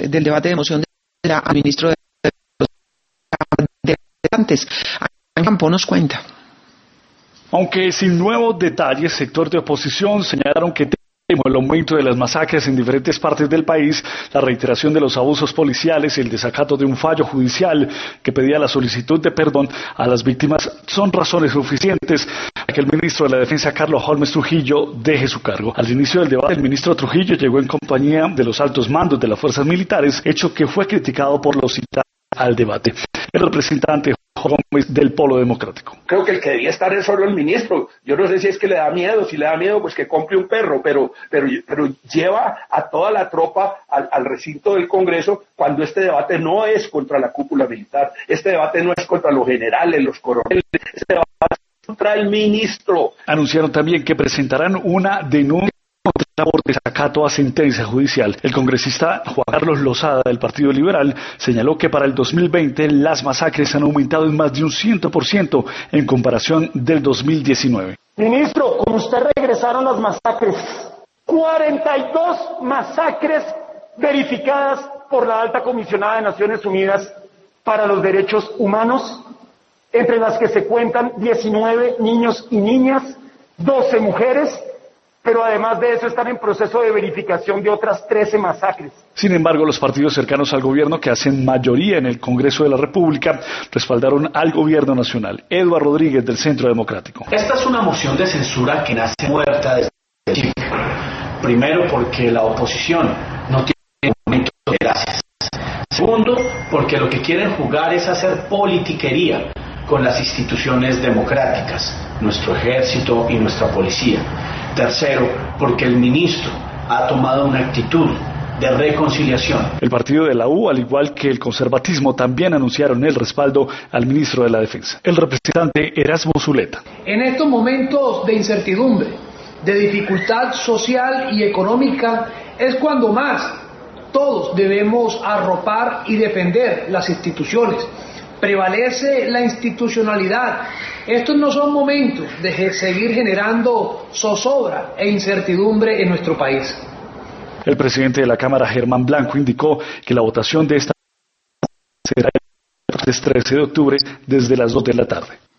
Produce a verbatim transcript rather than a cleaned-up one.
del debate de moción de al ministro de antes. Campo nos cuenta. Aunque sin nuevos detalles, sector de oposición señalaron que el aumento de las masacres en diferentes partes del país, la reiteración de los abusos policiales y el desacato de un fallo judicial que pedía la solicitud de perdón a las víctimas son razones suficientes para que el ministro de la Defensa, Carlos Holmes Trujillo, deje su cargo. Al inicio del debate, el ministro Trujillo llegó en compañía de los altos mandos de las fuerzas militares, hecho que fue criticado por los citados al debate. El representante Gómez del Polo Democrático. Creo que el que debía estar es solo el ministro. Yo no sé si es que le da miedo, si le da miedo pues que compre un perro, pero pero pero lleva a toda la tropa al, al recinto del Congreso cuando este debate no es contra la cúpula militar, este debate no es contra los generales, los coroneles, este debate es contra el ministro. Anunciaron también que presentarán una denuncia por desacato a sentencia judicial. El congresista Juan Carlos Lozada del Partido Liberal señaló que para el dos mil veinte las masacres han aumentado en más de un cien por ciento en comparación del dos mil diecinueve. Ministro, con usted regresaron las masacres. cuarenta y dos masacres verificadas por la Alta Comisionada de Naciones Unidas para los Derechos Humanos, entre las que se cuentan diecinueve niños y niñas, doce mujeres, pero además de eso están en proceso de verificación de otras trece masacres. Sin embargo, los partidos cercanos al gobierno, que hacen mayoría en el Congreso de la República, respaldaron al gobierno nacional. Eduardo Rodríguez, del Centro Democrático. Esta es una moción de censura que nace muerta desde el principio. Primero, porque la oposición no tiene argumentos de gracias. Segundo, porque lo que quieren jugar es hacer politiquería con las instituciones democráticas, nuestro ejército y nuestra policía. Tercero, porque el ministro ha tomado una actitud de reconciliación. El partido de la U, al igual que el conservatismo, también anunciaron el respaldo al ministro de la Defensa. El representante Erasmo Zuleta. En estos momentos de incertidumbre, de dificultad social y económica, es cuando más todos debemos arropar y defender las instituciones. Prevalece la institucionalidad. Estos no son momentos de seguir generando zozobra e incertidumbre en nuestro país. El presidente de la Cámara, Germán Blanco, indicó que la votación de esta será el trece de octubre desde las dos de la tarde.